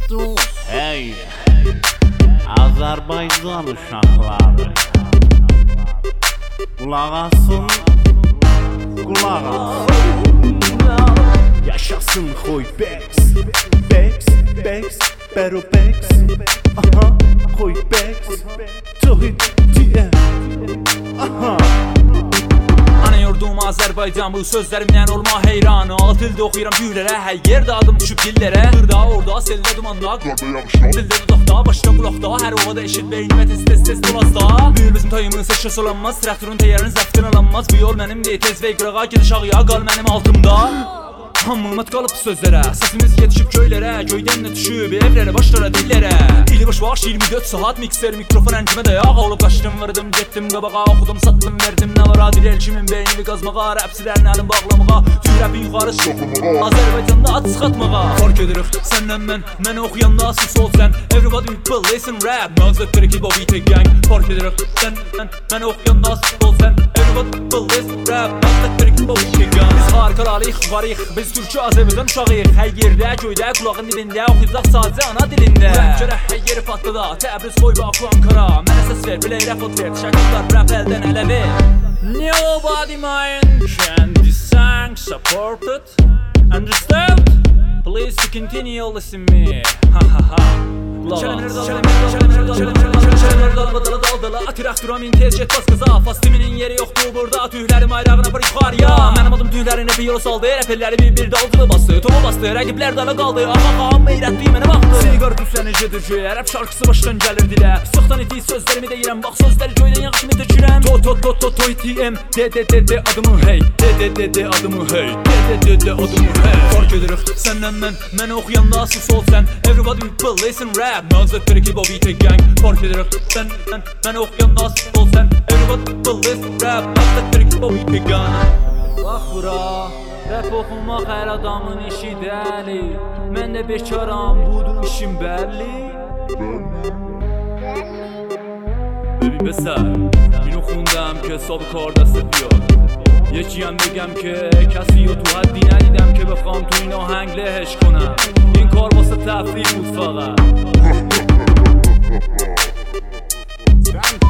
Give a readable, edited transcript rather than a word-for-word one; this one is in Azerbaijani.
Hey, Azərbaycan uşaqları, qulaq asın, qulaq asın. Yaşasın xoy Bex, Bex, Bex, Bero Bex. Aha, xoy Bex, Tohid DM. Aha. Yurdum Azərbaycan, bu sözlərimdən olma heyran. Alt ildə oxuyuram güllərə, hər yerdə adım düşüb dillərə. Qırda, orada, seldə, dumanda, dildə, dudaqda, başda, qulaqda, hər ovada eşit beynimə tez dolazda. Bu yol bizim tayımın seçkəs olanmaz, traktorun teyarın zəftin alanmaz. Bu yol mənim deyil, tez və qırağa gidiş ağıya, qal mənim altımda. Hamımət qalıb sözlərə, səsimiz yetişib göylərə. Göydən nə düşüb, evlərə, başlara, dillərə. İli baş var 24 saat mikser, mikrofon əncimə də yağa olub. Qaçdım, vırdım, getdim qabağa, oxudum, satdım, verdim. Nə var adil elçimin beynimi qazmağa, rəpsilərin əlin bağlamağa, tüyrəbin yuxarı çıxmağa, Azərbaycanda at sıxatmağa. Fark edirik səndən mən oxuyanda sus ol sən. Everybody people listen rap, məqsəddir ki bu beat gang. Fark edirik səndən mən oxuyanda sus ol sən. Everybody people listen rap, məqsəddir ki bu beat gang. Biz harikalarıyıq, varıyıq, biz Türkçü Azərbaycan uşağıyıq. Hər yerdə, göydə, qulağın dibində, oxuyacaq sadəcə ana dilində. Rap görək, hər yeri patlıda, Təbriz, Xoy, Bakı, Ankara. Mənə səs ver, biləyirə fot ver, şəkillər rap əldən ələ ver. Nobody mind can this song support it. Understand? Please to continue listen me. Ha ha ha. Traktoramin tez get bas qaza, fastiminin yeri yoxdur burada. Tüylərim ayrağına bir yuxarıya. Mənim adım tüylərinə bir yol saldı, rəpərləri bir daldılı bastı. Tomu bastı, rəqiblər dala qaldı. Ağam meyrətli mənə baxdı. Sigar küflənəcə dürcü, rəp şarkısı başdan gəlir dilə. Sıxdan iti sözlərimi deyirəm, bax sözləri göydən yağışımı tökürəm. Toy TM, de adımı hey, de adımı hey, de adımı hey. Fark edirik səndən mən oxuyanda sus ol sən. Everybody people listen rap, məqsəddir ki bu beat gang. Fark edirik səndən mən oxuyanda sus ol sən. Everybody people listen rap, məqsəddir ki bu beat gang. Bax bura, rap oxumaq hər adamın işi dəli. Mən də bekaram, budur işim bəlli. ببین پسر اینو خوندم که حساب کار دستت بیاد. یکی هم بگم که کسی رو تو حدی ندیدم که بخوام تو این آهنگ لهش کنم. این کار واسه تفریح بود فقط.